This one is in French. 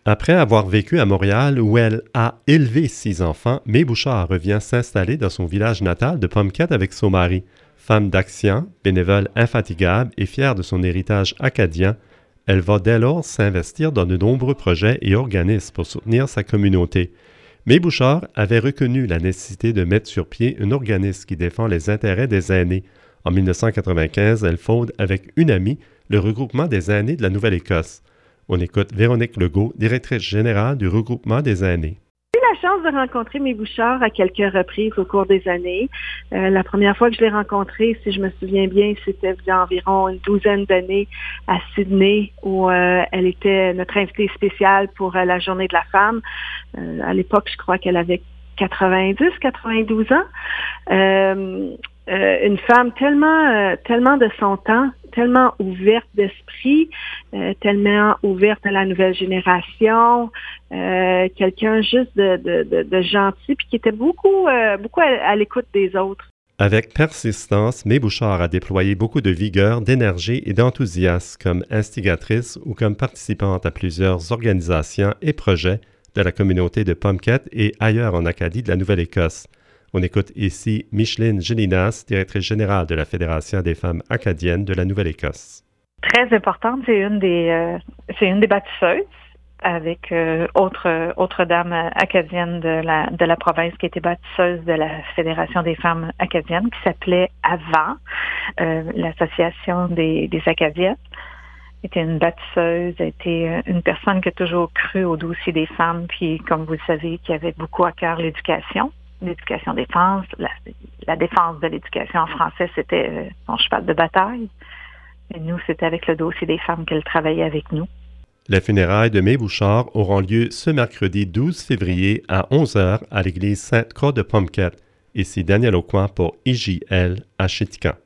Après avoir vécu à Montréal où elle a élevé 6 enfants, May Bouchard revient s'installer dans son village natal de Pomquette avec son mari. Femme d'action, bénévole infatigable et fière de son héritage acadien, elle va dès lors s'investir dans de nombreux projets et organismes pour soutenir sa communauté. May Bouchard avait reconnu la nécessité de mettre sur pied un organisme qui défend les intérêts des aînés. En 1995, elle fonde avec une amie le regroupement des aînés de la Nouvelle-Écosse. On écoute Véronique Legault, directrice générale du regroupement des aînés. J'ai eu la chance de rencontrer May Bouchard à quelques reprises au cours des années. La première fois que je l'ai rencontrée, si je me souviens bien, c'était il y a environ une douzaine d'années à Sydney, où elle était notre invitée spéciale pour la Journée de la femme. À l'époque, je crois qu'elle avait 92 ans. Une femme tellement de son temps, tellement ouverte d'esprit, tellement ouverte à la nouvelle génération, quelqu'un juste de gentil, puis qui était beaucoup à l'écoute des autres. Avec persistance, May Bouchard a déployé beaucoup de vigueur, d'énergie et d'enthousiasme comme instigatrice ou comme participante à plusieurs organisations et projets de la communauté de Pomquette et ailleurs en Acadie de la Nouvelle-Écosse. On écoute ici Micheline Gélinas, directrice générale de la Fédération des femmes acadiennes de la Nouvelle-Écosse. Très importante, c'est une des bâtisseuses avec autre dame acadienne de la province qui était bâtisseuse de la Fédération des femmes acadiennes qui s'appelait avant l'Association des Acadiennes. Était une bâtisseuse, était une personne qui a toujours cru au dossier des femmes, puis comme vous le savez, qui avait beaucoup à cœur l'éducation des femmes, la défense de l'éducation en français, c'était son cheval de bataille. Et nous, c'était avec le dossier des femmes qu'elle travaillait avec nous. Les funérailles de May Bouchard auront lieu ce mercredi 12 février à 11h à l'église Sainte-Croix de Pomquette. Ici Daniel Aucoin pour IJL à Chéticamp.